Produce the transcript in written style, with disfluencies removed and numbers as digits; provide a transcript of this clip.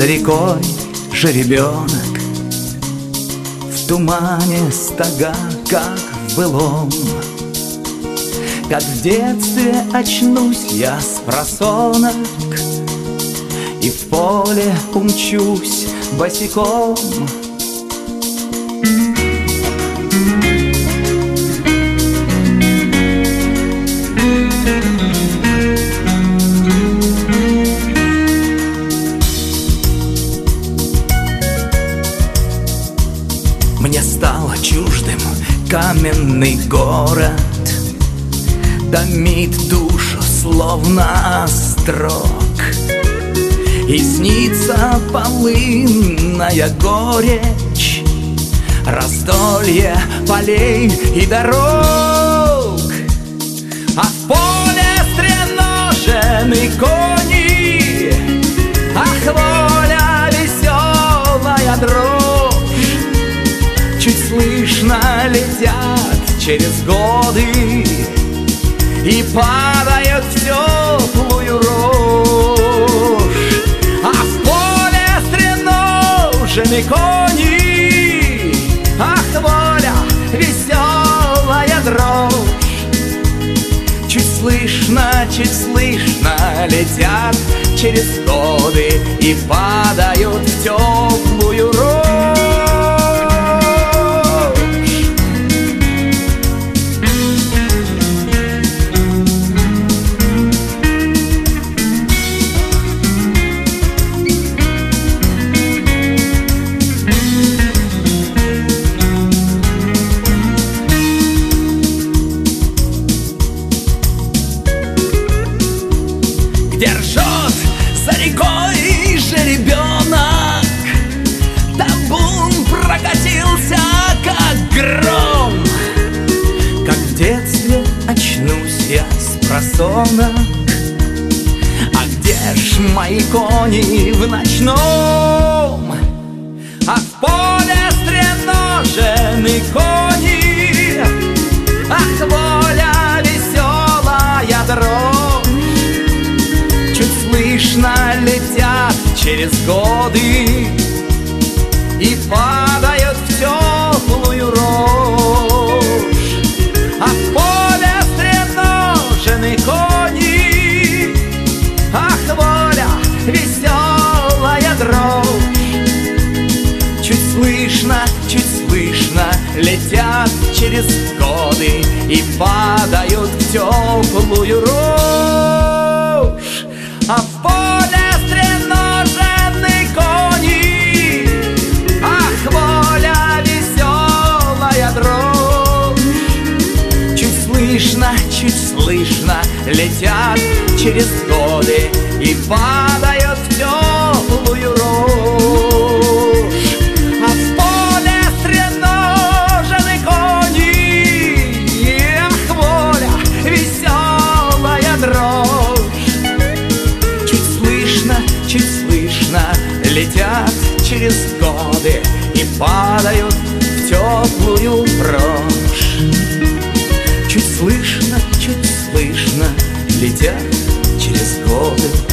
рекой жеребенок, в тумане стога, как в былом. Как в детстве очнусь я спросонок и в поле умчусь босиком. Мне стало чуждым каменный город, томит душу, словно острог, и снится полынная горечь, раздолье полей и дорог. А в поле стреножены кони, ах, воля веселая дрожь, чуть слышно летят через годы и падают в теплую рожь. А в поле стреножены кони, ах, воля веселая дрожь, чуть слышно летят через годы и падают в теплую рожь. Держит за рекой жеребенок, табун прокатился, как гром. Как в детстве очнусь я спросонок, а где ж мои кони в ночном? А в поле стреножены кони, ах, воля веселая дрожь, слышно летят через годы и падают в теплую рожь. А в поле стреножены кони, ах, воля веселая дрожь, чуть слышно летят через годы и падают в теплую рожь. А в поле стреножены кони, ах, воля веселая дрожь, чуть слышно летят через годы и падают в теплую рожь. А в поле стреножены кони, ах, воля веселая дрожь, чуть слышно летят через годы и падают в теплую брошь. Чуть слышно летят через годы